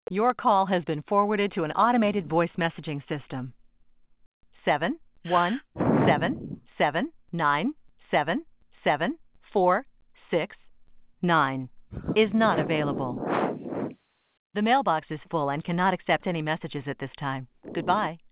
Your call has been forwarded to an automated voice messaging system. 71779774669 is not available. The mailbox is full and cannot accept any messages at this time. Goodbye.